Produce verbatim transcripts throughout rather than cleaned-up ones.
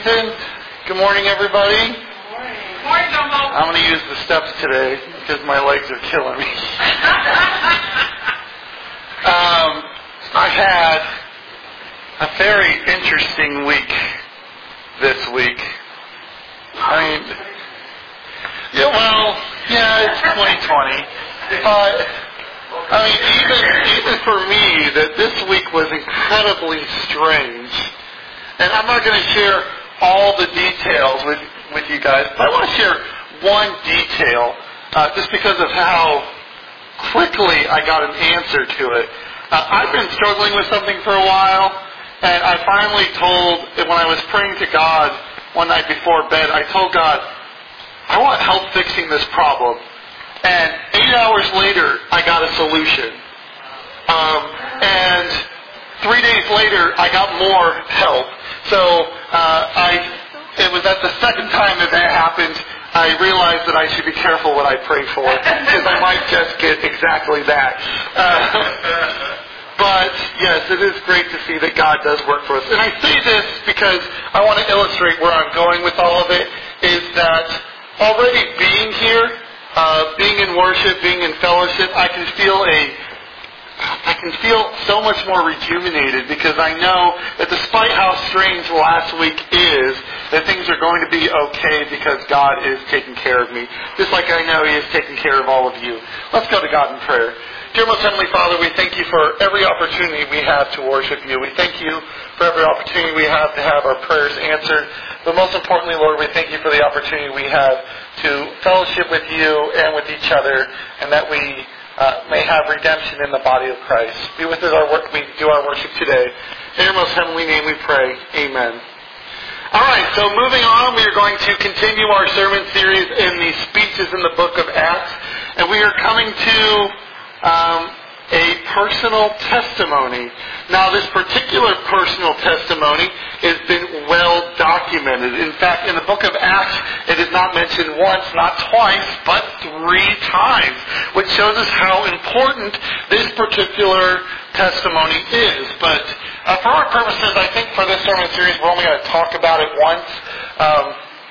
Ethan. Good morning, everybody. Good morning. Good morning, Jumbo. I'm going to use the steps today because my legs are killing me. um, I've had a very interesting week this week. I mean, yeah, well, yeah, it's twenty twenty, but I mean, even even for me, that this week was incredibly strange. And I'm not going to share all the details with with you guys, but I want to share one detail, uh, just because of how quickly I got an answer to it. Uh, I've been struggling with something for a while, and I finally told, when I was praying to God one night before bed, I told God, I want help fixing this problem. And eight hours later, I got a solution. Um, and three days later, I got more help. So uh, I, it was at the second time that that happened, I realized that I should be careful what I pray for, because I might just get exactly that. Uh, but yes, it is great to see that God does work for us. And I say this because I want to illustrate where I'm going with all of it, is that already being here, uh, being in worship, being in fellowship, I can feel a I can feel so much more rejuvenated, because I know that despite how strange last week is, that things are going to be okay because God is taking care of me. Just like I know He is taking care of all of you. Let's go to God in prayer. Dear most Heavenly Father, we thank You for every opportunity we have to worship You. We thank You for every opportunity we have to have our prayers answered. But most importantly, Lord, we thank You for the opportunity we have to fellowship with You and with each other, and that we Uh, may have redemption in the body of Christ. Be with us our work, we do our worship today. In Your most heavenly name we pray. Amen. Alright, so moving on, we are going to continue our sermon series in the speeches in the book of Acts. And we are coming to um, a personal testimony. Now, this particular personal testimony has been well documented. In fact, in the book of Acts, it is not mentioned once, not twice, but three times, which shows us how important this particular testimony is. But uh, for our purposes, I think for this sermon series, we're only going to talk about it once. Um,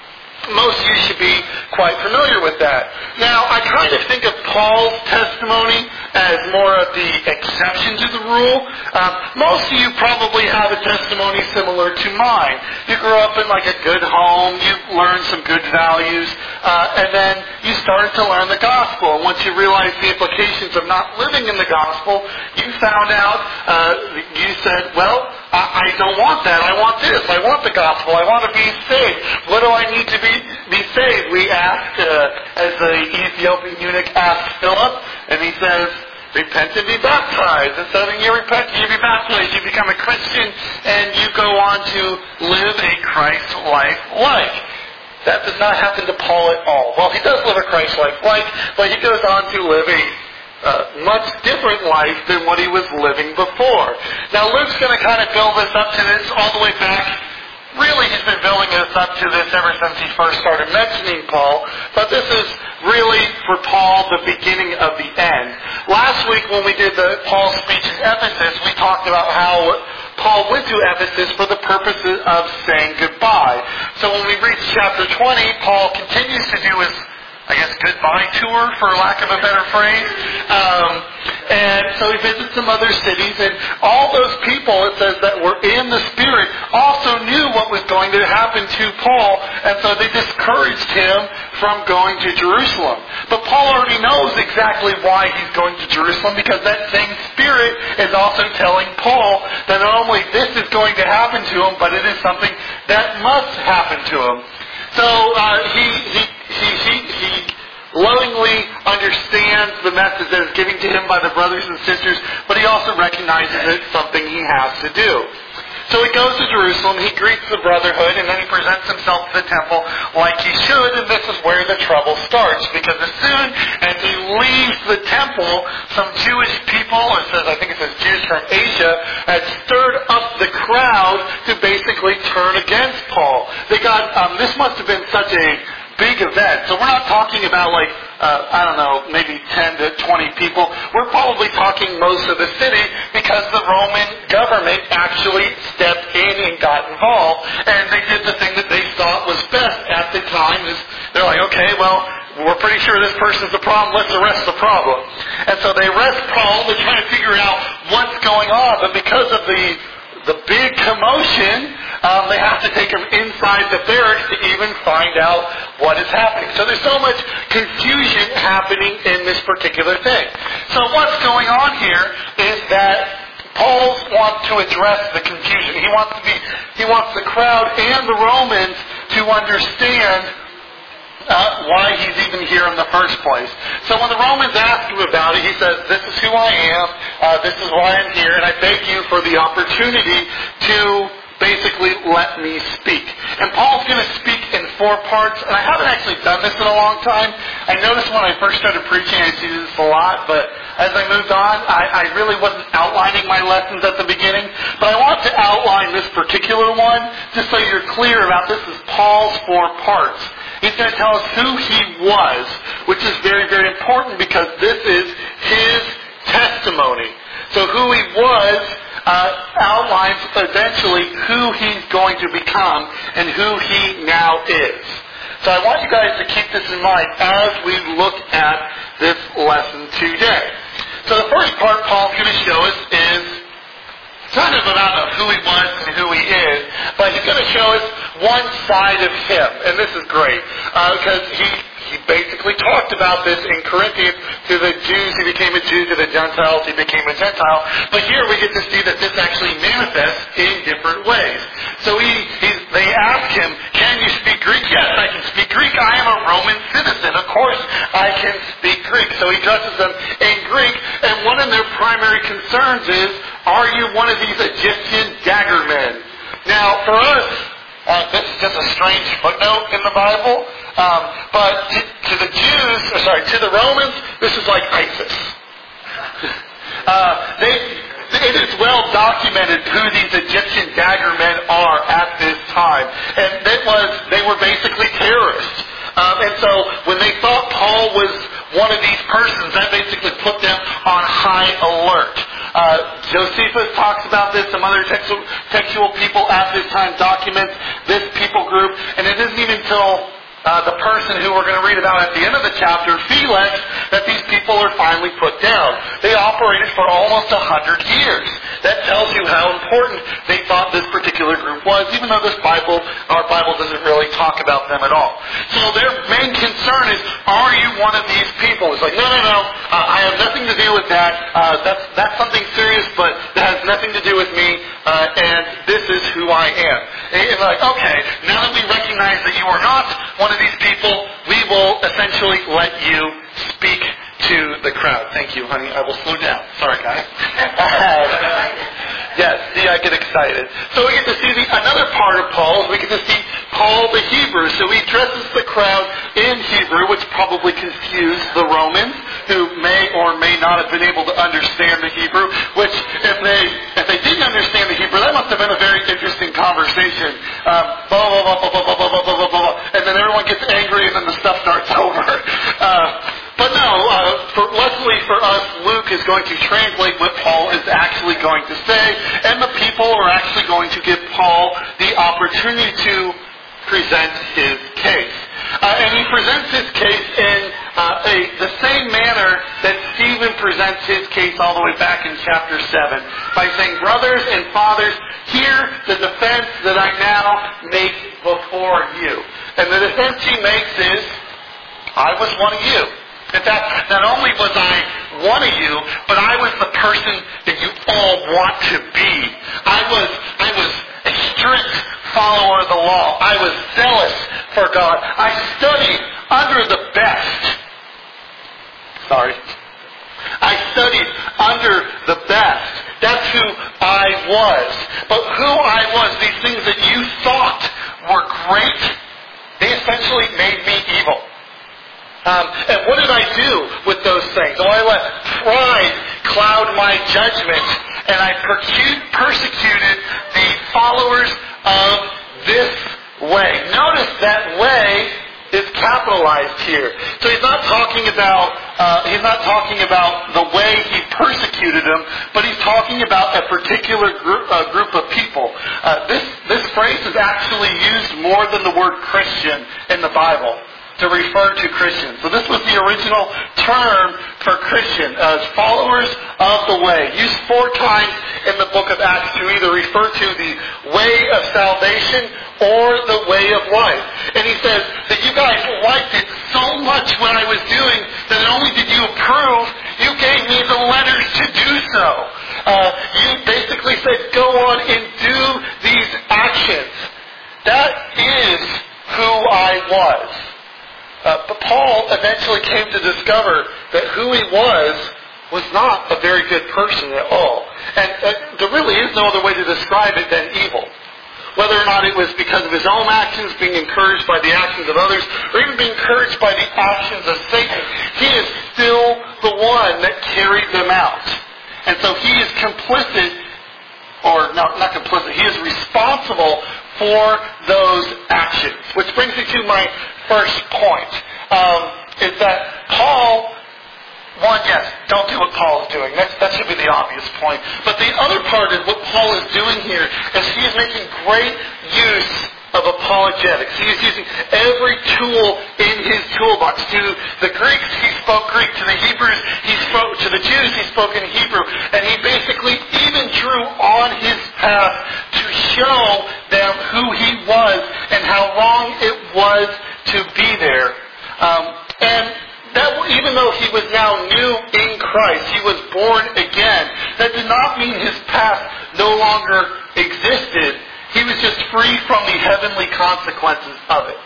Most of you should be quite familiar with that. Now, I kind of think of Paul's testimony as more of the exception to the rule. Um, most of you probably have a testimony similar to mine. You grew up in like a good home, you learned some good values, uh, and then you started to learn the gospel. And once you realized the implications of not living in the gospel, you found out, uh, you said, well, I, I don't want that. I want this. I want the gospel. I want to be saved. What do I need to be be saved? We asked, uh, as the Ethiopian eunuch asked Philip, and he says, repent and be baptized. And so then you repent, you be baptized, you become a Christian, and you go on to live a Christ-like life. That does not happen to Paul at all. Well, he does live a Christ-like life, but he goes on to live a Uh, much different life than what he was living before. Now, Luke's going to kind of build us up to this all the way back. Really, he's been building us up to this ever since he first started mentioning Paul. But this is really, for Paul, the beginning of the end. Last week, when we did the Paul's speech in Ephesus, we talked about how Paul went to Ephesus for the purposes of saying goodbye. So when we reach chapter twenty, Paul continues to do his, I guess, goodbye tour, for lack of a better phrase. Um, and so he visits some other cities, and all those people, it says, that were in the Spirit also knew what was going to happen to Paul, and so they discouraged him from going to Jerusalem. But Paul already knows exactly why he's going to Jerusalem, because that same Spirit is also telling Paul that not only this is going to happen to him, but it is something that must happen to him. So uh, he, he, he, he, he lovingly understands the message that is given to him by the brothers and sisters, but he also recognizes it's something he has to do. So he goes to Jerusalem, he greets the brotherhood, and then he presents himself to the temple like he should, and this is where the trouble starts. Because as soon as he leaves the temple, some Jewish people, or it says, I think it says Jews from Asia, had stirred up the crowd to basically turn against Paul. They got, um, this must have been such a big event. So we're not talking about like, uh, I don't know, maybe ten to twenty people. We're probably talking most of the city, because the Roman government actually stepped in and got involved, and they did the thing that pretty sure this person's the problem. Let's arrest the problem. And so they arrest Paul. They're trying to figure out what's going on. But because of the the big commotion, um, they have to take him inside the barracks to even find out what is happening. So there's so much confusion happening in this particular thing. So what's going on here is that Paul wants to address the confusion. He wants to be, he wants the crowd and the Romans to understand Uh, why he's even here in the first place. So when the Romans ask him about it, he says, this is who I am, uh, this is why I'm here, and I beg you for the opportunity to basically let me speak. And Paul's going to speak in four parts, and I haven't actually done this in a long time. I noticed when I first started preaching, I used to do this a lot, but as I moved on, I, I really wasn't outlining my lessons at the beginning. But I want to outline this particular one, just so you're clear about this is Paul's four parts. He's going to tell us who he was, which is very, very important because this is his testimony. So who he was uh, outlines eventually who he's going to become and who he now is. So I want you guys to keep this in mind as we look at this lesson today. So the first part Paul's going to show us is kind of about who he was and who he is, but he's going to show us one side of him, and this is great, uh, because he, he basically talked about this in Corinthians. To the Jews, he became a Jew. To the Gentiles, he became a Gentile. But here we get to see that this actually manifests in different ways. So he, he's, they ask him, can you speak Greek? Yes, I can speak Greek. I am a Roman citizen. Of course, I can speak Greek. So he addresses them in Greek, and one of their primary concerns is, are you one of these Egyptian dagger men? Now, for us, uh, this is just a strange footnote in the Bible, um, but to, to the Jews, or sorry, to the Romans, this is like ISIS. uh, they, it is well documented who these Egyptian dagger men are at this time, and it was they were basically terrorists. Um, and so when they thought Paul was one of these persons, that basically put them on high alert. Uh, Josephus talks about this. Some other textual, textual people at this time documents this people group. And it isn't even until uh, the person who we're going to read about at the end of the chapter, Felix, that these people are finally put down. They operated for almost a hundred years. That tells you how important they thought this particular group was, even though this Bible, our Bible doesn't really talk about them at all. So their main concern is, are you one of these people? It's like, no, no, no, uh, I have nothing to do with that. Uh, that's, that's something serious, but that has nothing to do with me, uh, and this is who I am. And it's like, okay, now that we recognize that you are not one of these people, we will essentially let you speak to the crowd. Thank you, honey. I will slow down. Sorry, guys. Yes, see, I get excited. So we get to see the, another part of Paul. We get to see Paul the Hebrew. So he addresses the crowd in Hebrew, which probably confused the Romans, who may or may not have been able to understand the Hebrew. Which, if they if they didn't understand the Hebrew, that must have been a very interesting conversation. Um, blah, blah, blah, blah, blah, blah, blah, blah, blah, blah, and then everyone gets angry, and then the stuff starts over. Uh, But no, uh, for, luckily for us, Luke is going to translate what Paul is actually going to say, and the people are actually going to give Paul the opportunity to present his case. Uh, and he presents his case in uh, a, the same manner that Stephen presents his case all the way back in chapter seven, by saying, brothers and fathers, hear the defense that I now make before you. And the defense he makes is, I was one of you. In fact, not only was I one of you, but I was the person that you all want to be. I was, I was a strict follower of the law. I was zealous for God. I studied under the best. Sorry. I studied under the best. That's who I was. But who I was, these things that you thought were great, they essentially made me evil. Um, and what did I do with those things? Oh, I let pride cloud my judgment, and I percu- persecuted the followers of this way. Notice that way is capitalized here. So he's not talking about uh, he's not talking about the way he persecuted them, but he's talking about a particular group, uh, group of people. Uh, this this phrase is actually used more than the word Christian in the Bible. to refer to Christians. So this was the original term for Christian, as followers of the way. Used four times in the book of Acts to either refer to the way of salvation or the way of life. And he says that you guys liked it so much what I was doing that not only did you approve, you gave me the letters to do so. Uh, you basically said, go on and do these actions. That is who I was. Uh, but Paul eventually came to discover that who he was was not a very good person at all. And uh, there really is no other way to describe it than evil. Whether or not it was because of his own actions, being encouraged by the actions of others, or even being encouraged by the actions of Satan, he is still the one that carried them out. And so he is complicit, or no, not complicit, he is responsible for those actions. Which brings me to my first point, um, is that Paul, one, yes, don't do what Paul is doing. That's, that should be the obvious point. But the other part is what Paul is doing here is he is making great use of apologetics. He is using every tool in his toolbox. To the Greeks, he spoke Greek. To the Hebrews, he spoke. To the Jews, he spoke in Hebrew. And he basically even drew on his path to show them who he was and how wrong it was to be there. Um, and that even though he was now new in Christ, he was born again, that did not mean his past no longer existed. He was just free from the heavenly consequences of it.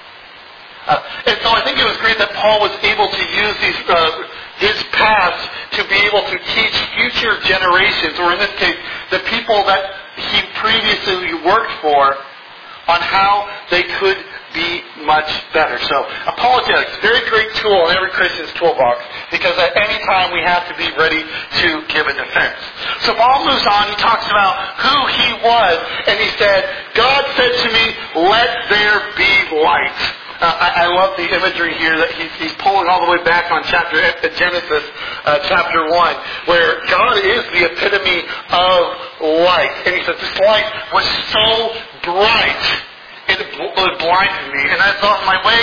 Uh, and so I think it was great that Paul was able to use these, uh, his past to be able to teach future generations, or in this case, the people that he previously worked for, on how they could be much better. So, apologetics, very great tool in every Christian's toolbox, because at any time we have to be ready to give a defense. So Paul moves on, he talks about who he was, and he said, God said to me, let there be light. Uh, I, I love the imagery here that he's, he's pulling all the way back on chapter Genesis, uh, chapter one, where God is the epitome of light. And he says, this light was so bright, it blinded me. And as on my way,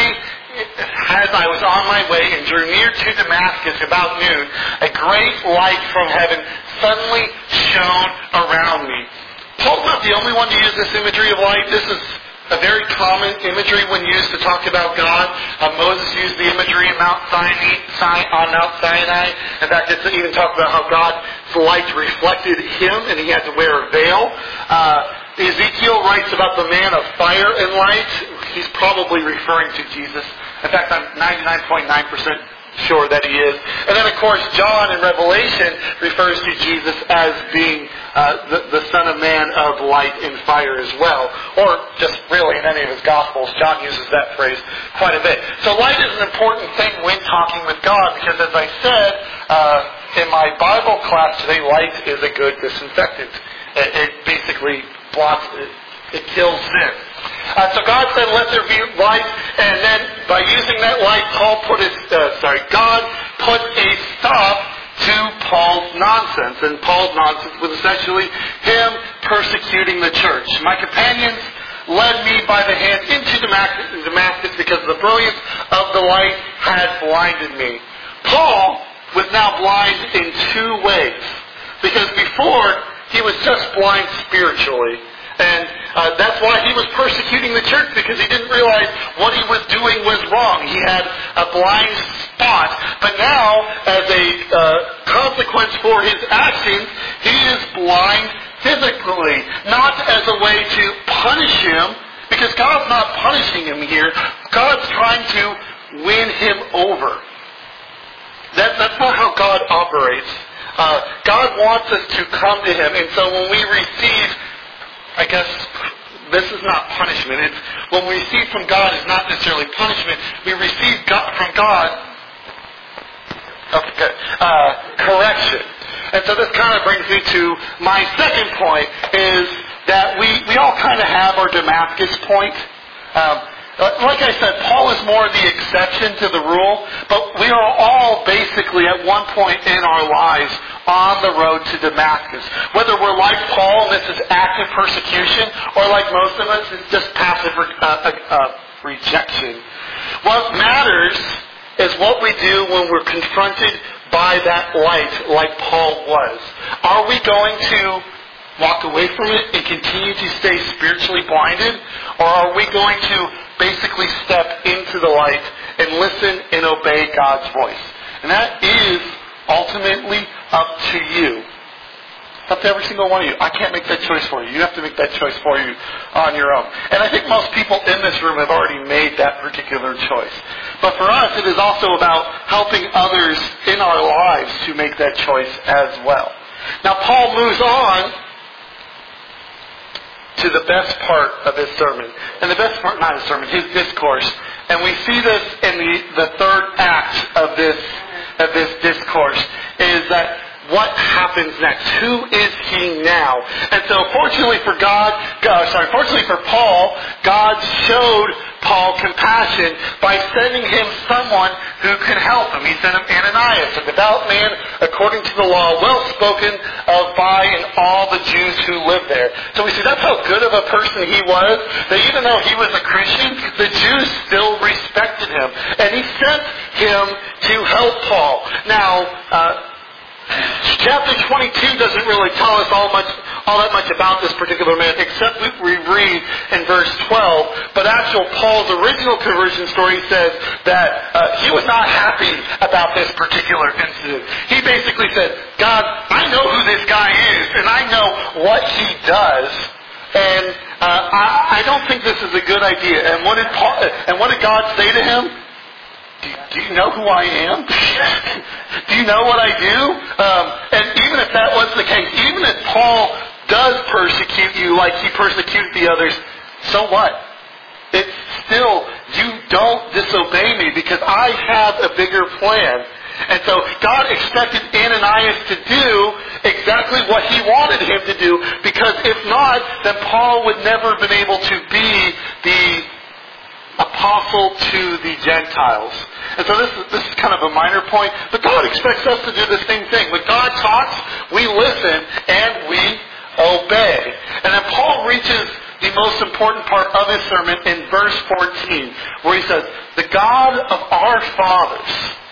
as I was on my way and drew near to Damascus about noon, a great light from heaven suddenly shone around me. Paul's not the only one to use this imagery of light. This is a very common imagery when used to talk about God. Uh, Moses used the imagery of Mount Sinai, on Mount Sinai. In fact, it's even talked about how God's light reflected him and he had to wear a veil. Uh, Ezekiel writes about the man of fire and light. He's probably referring to Jesus. In fact, I'm ninety-nine point nine percent sure that he is. And then, of course, John in Revelation refers to Jesus as being uh, the, the Son of Man of light and fire as well. Or just really in any of his Gospels, John uses that phrase quite a bit. So light is an important thing when talking with God, because as I said uh, in my Bible class today, light is a good disinfectant. It, it basically blocks, it, it kills sin. Uh, so God said, let there be light, and then by using that light, Paul put his, uh, sorry, God put a stop to Paul's nonsense. And Paul's nonsense was essentially him persecuting the church. My companions led me by the hand into Damascus because the brilliance of the light had blinded me. Paul was now blind in two ways. Because before, he was just blind spiritually. And uh, that's why he was persecuting the church, because he didn't realize what he was doing was wrong. He had a blind spot. But now, as a uh, consequence for his actions, he is blind physically. Not as a way to punish him, because God's not punishing him here. God's trying to win him over. That, that's not how God operates. Uh, God wants us to come to him. And so when we receive, I guess this is not punishment. It's when we receive from God is not necessarily punishment. We receive God, from God okay, uh, correction. And so this kind of brings me to my second point, is that we, we all kind of have our Damascus point. Um, like I said, Paul is more the exception to the rule, but we are all basically at one point in our lives on the road to Damascus. Whether we're like Paul and this is active persecution, or like most of us, it's just passive uh, uh, rejection. What matters is what we do when we're confronted by that light, like Paul was. Are we going to walk away from it and continue to stay spiritually blinded? Or are we going to basically step into the light and listen and obey God's voice? And that is ultimately up to you. It's up to every single one of you. I can't make that choice for you. You have to make that choice for you on your own. And I think most people in this room have already made that particular choice. But for us, it is also about helping others in our lives to make that choice as well. Now, Paul moves on to the best part of his sermon. And the best part, not his sermon, his discourse. And we see this in the, the third act of this, of this discourse, is that what happens next? Who is he now? And so fortunately for God, uh, sorry, fortunately for Paul, God showed Paul compassion by sending him someone who could help him. He sent him Ananias, a devout man according to the law, well spoken of by and all the Jews who lived there. So we see that's how good of a person he was, that even though he was a Christian, the Jews still respected him. And he sent him to help Paul. Now, uh, Chapter twenty-two doesn't really tell us all much, all that much about this particular man, except we read in verse twelve. But actual Paul's original conversion story says that uh, he was not happy about this particular incident. He basically said, God, I know who this guy is, and I know what he does, and uh, I, I don't think this is a good idea. And what did Paul, and what did God say to him? Do, do you know who I am? Do you know what I do? Um, and even if that was the case, even if Paul does persecute you like he persecuted the others, so what? It's still, you don't disobey me because I have a bigger plan. And so God expected Ananias to do exactly what he wanted him to do, because if not, then Paul would never have been able to be the apostle to the Gentiles. And so this is, this is kind of a minor point, but God expects us to do the same thing. When God talks, we listen and we obey. And then Paul reaches the most important part of his sermon in verse fourteen, where he says, the God of our fathers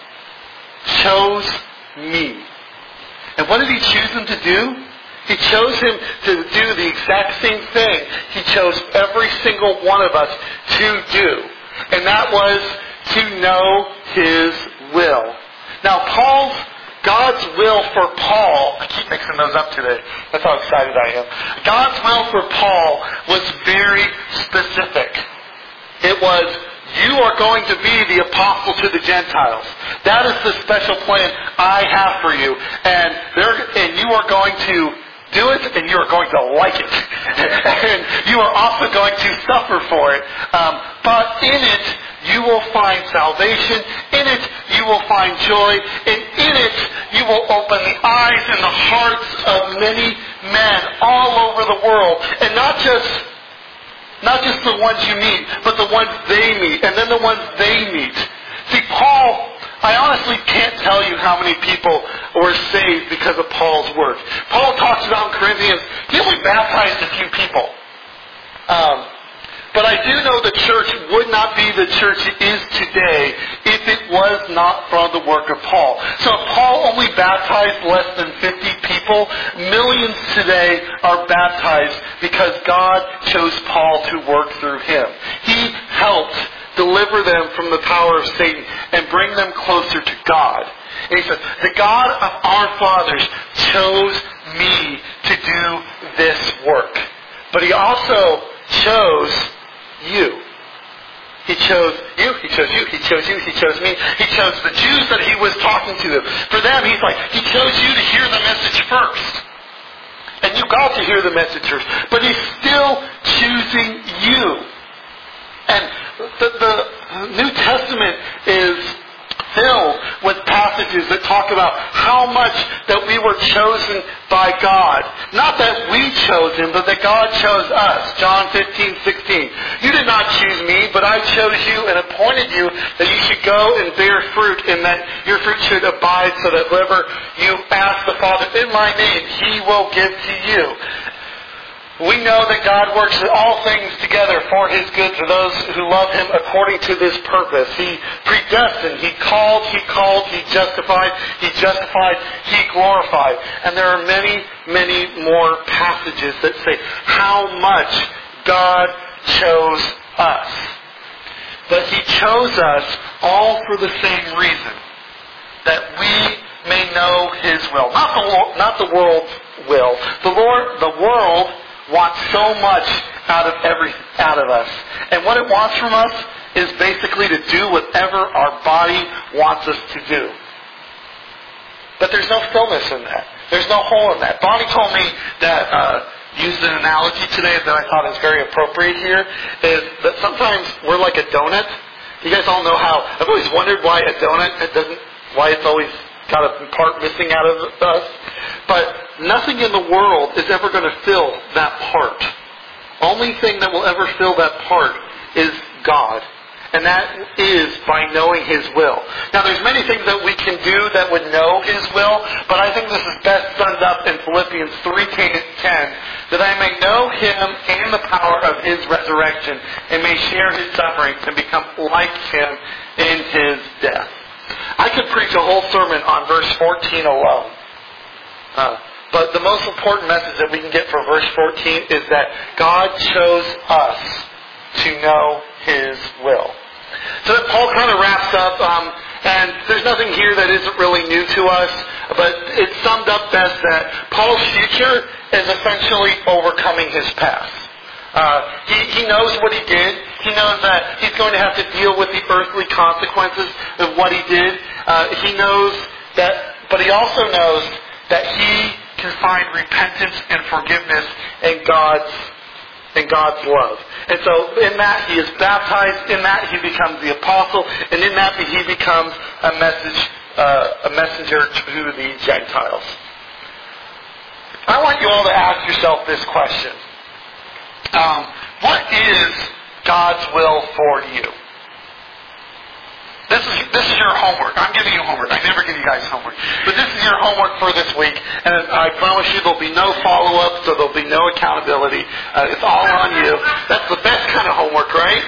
chose me. And what did he choose him to do? He chose him to do the exact same thing he chose every single one of us to do. And that was to know his will. Now, Paul's, God's will for Paul, I keep mixing those up today. That's how excited I am. God's will for Paul was very specific. It was, you are going to be the apostle to the Gentiles. That is the special plan I have for you. And, there, and you are going to do it, and you are going to like it. And you are also going to suffer for it. Um, but in it, you will find salvation. In it, you will find joy. And in it, you will open the eyes and the hearts of many men all over the world. And not just, not just the ones you meet, but the ones they meet, and then the ones they meet. See, Paul, I honestly can't tell you how many people were saved because of Paul's work. Paul talks about in Corinthians, he only baptized a few people. Um, but I do know the church would not be the church it is today if it was not for the work of Paul. So if Paul only baptized less than fifty people, millions today are baptized because God chose Paul to work through him. He helped deliver them from the power of Satan and bring them closer to God. And he says, the God of our fathers chose me to do this work. But he also chose you. He chose you, he chose you, he chose you, he chose me. He chose the Jews that he was talking to them. For them, he's like, he chose you to hear the message first. And you got to hear the message first. But he's still choosing you. And the, the New Testament is filled with passages that talk about how much that we were chosen by God. Not that we chose him, but that God chose us. John fifteen sixteen. You did not choose me, but I chose you and appointed you that you should go and bear fruit, and that your fruit should abide, so that whatever you ask the Father in my name, he will give to you. We know that God works all things together for His good for those who love Him according to this purpose. He predestined, He called, He called, He justified, He justified, He glorified. And there are many, many more passages that say how much God chose us. But He chose us all for the same reason. That we may know His will. Not the, not the world's will. The Lord, the world wants so much out of every out of us. And what it wants from us is basically to do whatever our body wants us to do. But there's no fullness in that. There's no hole in that. Bonnie told me that, uh, used an analogy today that I thought is very appropriate here, is that sometimes we're like a donut. You guys all know how, I've always wondered why a donut, it doesn't, why it's always got a part missing out of us. But nothing in the world is ever going to fill that part. Only thing that will ever fill that part is God. And that is by knowing His will. Now there's many things that we can do that would know His will, but I think this is best summed up in Philippians three ten, that I may know Him and the power of His resurrection, and may share His sufferings and become like Him in His death. I could preach a whole sermon on verse fourteen alone. Uh, but the most important message that we can get from verse fourteen is that God chose us to know His will. So that Paul kind of wraps up, um, and there's nothing here that isn't really new to us, but it's summed up best that Paul's future is essentially overcoming his past. Uh, he, he knows what he did. He knows that he's going to have to deal with the earthly consequences of what he did. Uh, he knows that, but he also knows that he can find repentance and forgiveness in God's in God's love. And so in that he is baptized, in that he becomes the apostle, and in that he becomes a message, uh, a messenger to the Gentiles. I want you all to ask yourself this question. Um, what is God's will for you? This is this is your homework. I'm giving you homework. I never give you guys homework. But this is your homework for this week. And I promise you there'll be no follow-up, so there'll be no accountability. Uh, it's all on you. That's the best kind of homework, right?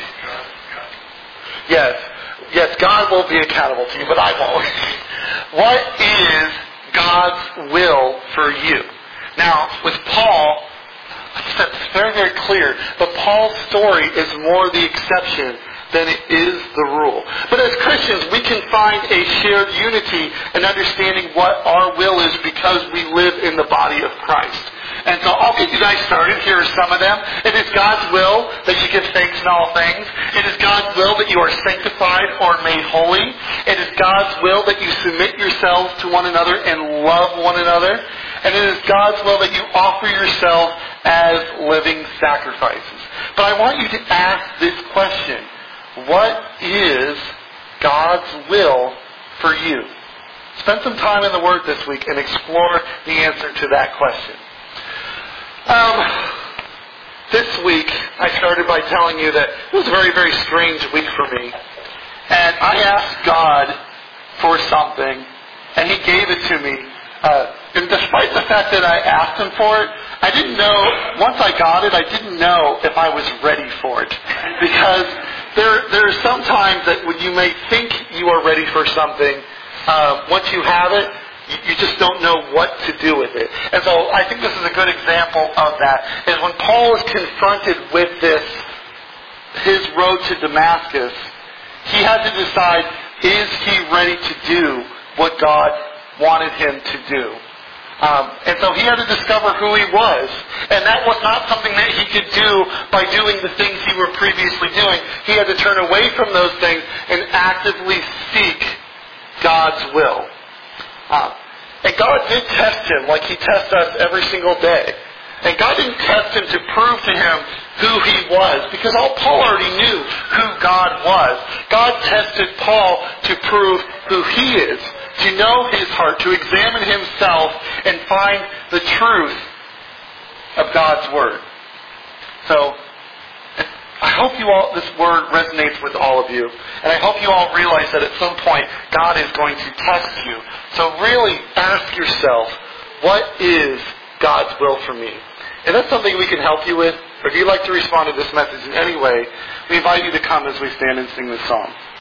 Yes. Yes, God will be accountable to you, but I won't. What is God's will for you? Now, with Paul, that's very, very clear. But Paul's story is more the exception than it is the rule. But as Christians, we can find a shared unity in understanding what our will is because we live in the body of Christ. And so I'll get you guys started. Here are some of them. It is God's will that you give thanks in all things. It is God's will that you are sanctified or made holy. It is God's will that you submit yourselves to one another and love one another. And it is God's will that you offer yourself as living sacrifices. But I want you to ask this question. What is God's will for you? Spend some time in the Word this week and explore the answer to that question. Um, this week, I started by telling you that it was a very, very strange week for me. And I asked God for something, and He gave it to me. Uh, and despite the fact that I asked Him for it, I didn't know, once I got it, I didn't know if I was ready for it. Because there, there are some times that when you may think you are ready for something, uh, once you have it, you, you just don't know what to do with it. And so I think this is a good example of that. Is when Paul is confronted with this, his road to Damascus, he had to decide, is he ready to do what God wanted him to do? Um, and so he had to discover who he was. And that was not something that he could do by doing the things he were previously doing. He had to turn away from those things and actively seek God's will. Um, and God did test him like He tests us every single day. And God didn't test him to prove to him who he was, because all Paul already knew who God was. God tested Paul to prove who he is, to know his heart, to examine himself and find the truth of God's Word. So, I hope you all, this word resonates with all of you. And I hope you all realize that at some point, God is going to test you. So really ask yourself, what is God's will for me? If that's something we can help you with, or if you'd like to respond to this message in any way, we invite you to come as we stand and sing this song.